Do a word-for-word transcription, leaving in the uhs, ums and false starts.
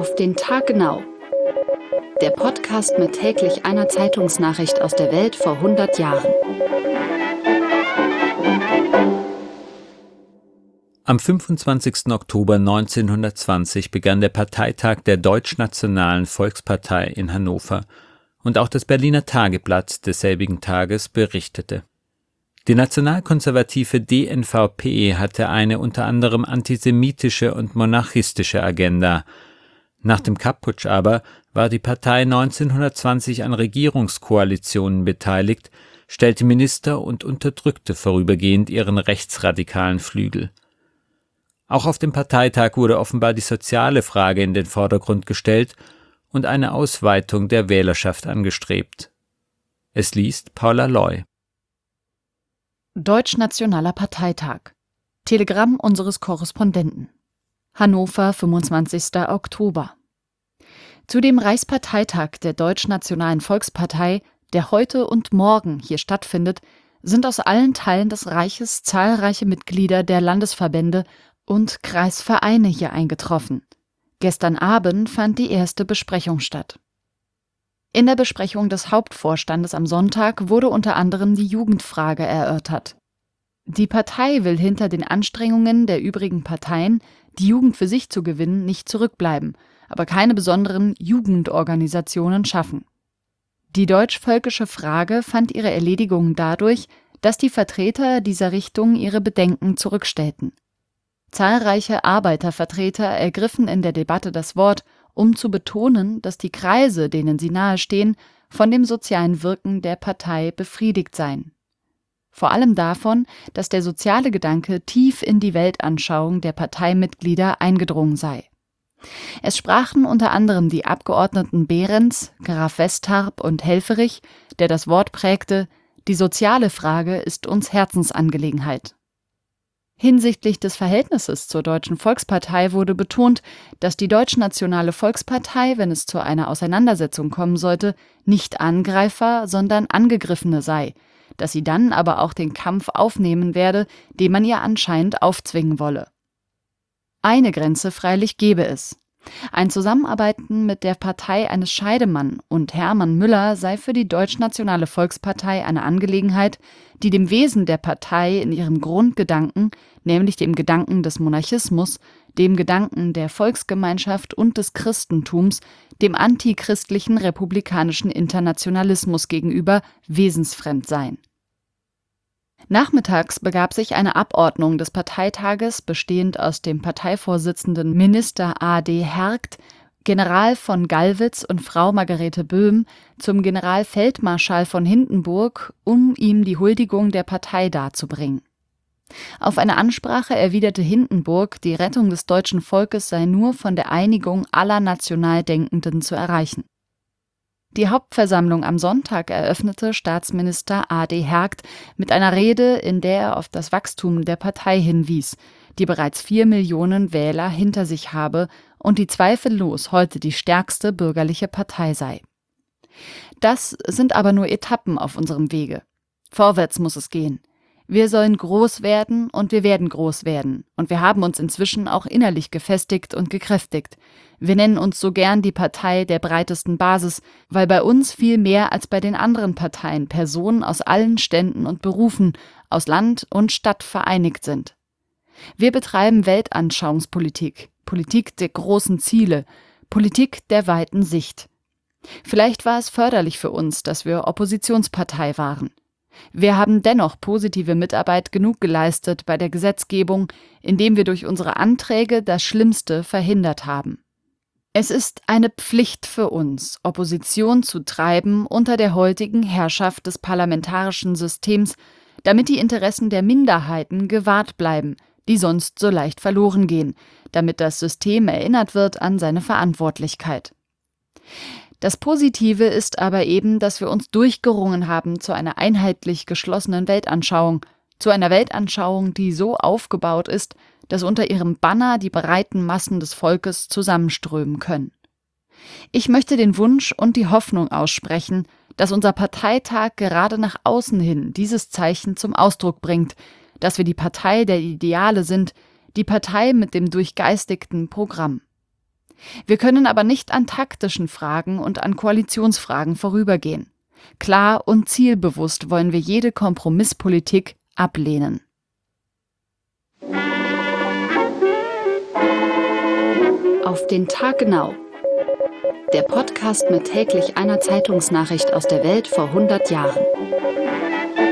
Auf den Tag genau. Der Podcast mit täglich einer Zeitungsnachricht aus der Welt vor hundert Jahren. Am fünfundzwanzigsten Oktober neunzehnhundertzwanzig begann der Parteitag der Deutschnationalen Volkspartei in Hannover und auch das Berliner Tageblatt desselbigen Tages berichtete. Die nationalkonservative D N V P hatte eine unter anderem antisemitische und monarchistische Agenda. Nach dem Kapp-Putsch aber war die Partei neunzehnhundertzwanzig an Regierungskoalitionen beteiligt, stellte Minister und unterdrückte vorübergehend ihren rechtsradikalen Flügel. Auch auf dem Parteitag wurde offenbar die soziale Frage in den Vordergrund gestellt und eine Ausweitung der Wählerschaft angestrebt. Es liest Paula Loy. Deutschnationaler Parteitag. Telegramm unseres Korrespondenten. Hannover, fünfundzwanzigsten Oktober. Zu dem Reichsparteitag der Deutschnationalen Volkspartei, der heute und morgen hier stattfindet, sind aus allen Teilen des Reiches zahlreiche Mitglieder der Landesverbände und Kreisvereine hier eingetroffen. Gestern Abend fand die erste Besprechung statt. In der Besprechung des Hauptvorstandes am Sonntag wurde unter anderem die Jugendfrage erörtert. Die Partei will hinter den Anstrengungen der übrigen Parteien, die Jugend für sich zu gewinnen, nicht zurückbleiben, aber keine besonderen Jugendorganisationen schaffen. Die deutsch-völkische Frage fand ihre Erledigung dadurch, dass die Vertreter dieser Richtung ihre Bedenken zurückstellten. Zahlreiche Arbeitervertreter ergriffen in der Debatte das Wort, um zu betonen, dass die Kreise, denen sie nahestehen, von dem sozialen Wirken der Partei befriedigt seien. Vor allem davon, dass der soziale Gedanke tief in die Weltanschauung der Parteimitglieder eingedrungen sei. Es sprachen unter anderem die Abgeordneten Behrens, Graf Westarp und Helfferich, der das Wort prägte: Die soziale Frage ist uns Herzensangelegenheit. Hinsichtlich des Verhältnisses zur Deutschen Volkspartei wurde betont, dass die Deutschnationale Volkspartei, wenn es zu einer Auseinandersetzung kommen sollte, nicht Angreifer, sondern Angegriffene sei, dass sie dann aber auch den Kampf aufnehmen werde, den man ihr anscheinend aufzwingen wolle. Eine Grenze freilich gebe es. Ein Zusammenarbeiten mit der Partei eines Scheidemann und Hermann Müller sei für die Deutschnationale Volkspartei eine Angelegenheit, die dem Wesen der Partei in ihrem Grundgedanken, nämlich dem Gedanken des Monarchismus, dem Gedanken der Volksgemeinschaft und des Christentums, dem antichristlichen republikanischen Internationalismus gegenüber wesensfremd seien. Nachmittags begab sich eine Abordnung des Parteitages, bestehend aus dem Parteivorsitzenden Minister A D Hergt, General von Gallwitz und Frau Margarete Böhm, zum Generalfeldmarschall von Hindenburg, um ihm die Huldigung der Partei darzubringen. Auf eine Ansprache erwiderte Hindenburg, die Rettung des deutschen Volkes sei nur von der Einigung aller Nationaldenkenden zu erreichen. Die Hauptversammlung am Sonntag eröffnete Staatsminister A D Hergt mit einer Rede, in der er auf das Wachstum der Partei hinwies, die bereits vier Millionen Wähler hinter sich habe und die zweifellos heute die stärkste bürgerliche Partei sei. Das sind aber nur Etappen auf unserem Wege. Vorwärts muss es gehen. Wir sollen groß werden und wir werden groß werden. Und wir haben uns inzwischen auch innerlich gefestigt und gekräftigt. Wir nennen uns so gern die Partei der breitesten Basis, weil bei uns viel mehr als bei den anderen Parteien Personen aus allen Ständen und Berufen, aus Land und Stadt vereinigt sind. Wir betreiben Weltanschauungspolitik, Politik der großen Ziele, Politik der weiten Sicht. Vielleicht war es förderlich für uns, dass wir Oppositionspartei waren. Wir haben dennoch positive Mitarbeit genug geleistet bei der Gesetzgebung, indem wir durch unsere Anträge das Schlimmste verhindert haben. Es ist eine Pflicht für uns, Opposition zu treiben unter der heutigen Herrschaft des parlamentarischen Systems, damit die Interessen der Minderheiten gewahrt bleiben, die sonst so leicht verloren gehen, damit das System erinnert wird an seine Verantwortlichkeit. Das Positive ist aber eben, dass wir uns durchgerungen haben zu einer einheitlich geschlossenen Weltanschauung, zu einer Weltanschauung, die so aufgebaut ist, dass unter ihrem Banner die breiten Massen des Volkes zusammenströmen können. Ich möchte den Wunsch und die Hoffnung aussprechen, dass unser Parteitag gerade nach außen hin dieses Zeichen zum Ausdruck bringt, dass wir die Partei der Ideale sind, die Partei mit dem durchgeistigten Programm. Wir können aber nicht an taktischen Fragen und an Koalitionsfragen vorübergehen. Klar und zielbewusst wollen wir jede Kompromisspolitik ablehnen. Auf den Tag genau. Der Podcast mit täglich einer Zeitungsnachricht aus der Welt vor hundert Jahren.